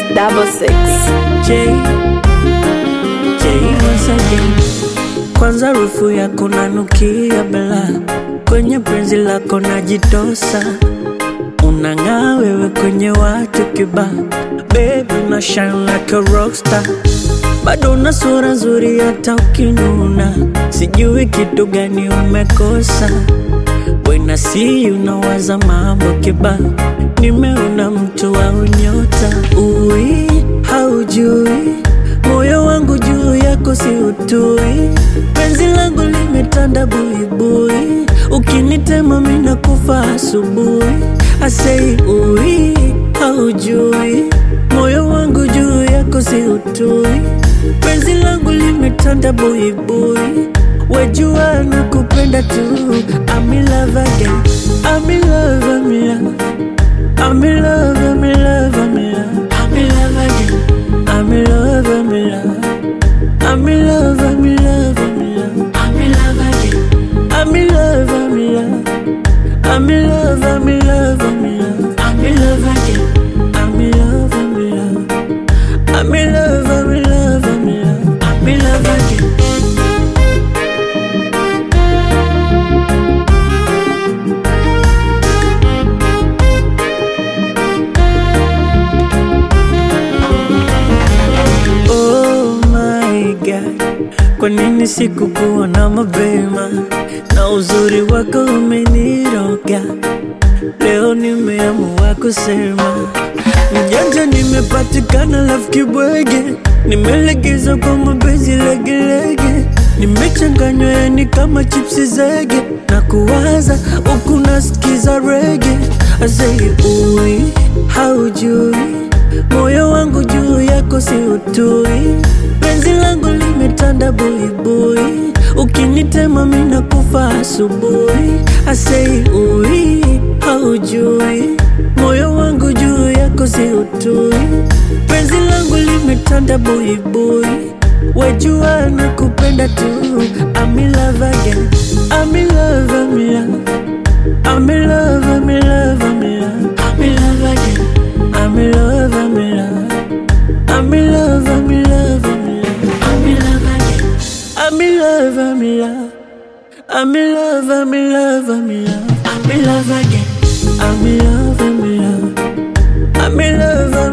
66. J once again. Kwanza rufu yako nanukia bela, kwenye penzi lako najitosa. Unang'aa wewe kwenye watu kibao, baby una shine like a rockstar. Bado una sura nzuri hata ukinuna, sijui kitu gani umekosa. When I see you nawaza mambo kibao, nimeona mtu wa unyota. Ui, haujui moyo wangu juu yako si utui. Penzi langu limetanda buibui, ukinitema mina kufa asubuhi. I say ui, haujui moyo wangu juu yako si utui. Penzi langu limetanda buibui, wejua nakupenda tu. I'm in love again, I'm in love, I'm in love, I'm in love, I'm in love, I'm in love, I'm in love again. I'm in love, I'm in love, I'm in love, I'm in love, I'm in love, I'm in love again. I'm in love, I'm in love, I'm in love, I'm in love, I'm in love, I'm in love again. I'm in love, I'm in love, I'm in love, I'm in love, I'm in love, I'm in love again. Kwa nini sikukuona mapema? Na uzuri wako umeniroga, leo nimeamua kusema. Mjanja nimepatikana lafu kibwege, nimelegeza kwa mapenzi legelege. Nimechanganywa yani kama chipsi zege, na kuwaza huku nasikiza reggae. I say ui, haujui moyo wangu juu yako si utui. Penzi langu limetanda buibui, ukinitema mina kufa asubuhi. I say ui, haujui moyo wangu juu yako si utui. Penzi langu limetanda buibui, wejua nakupenda tu. I'm in love again, I'm in love, I'm in love, I'm in love, I'm in love, I'm in love, I'm in love again. I'm in love, I'm in love, I'm in love, I'm in love, I'm in love, I'm in love again. I'm in love, I'm in love, I'm in love, I'm in love, I'm in love, I'm in love again. I'm in love, I'm in love, I'm in love,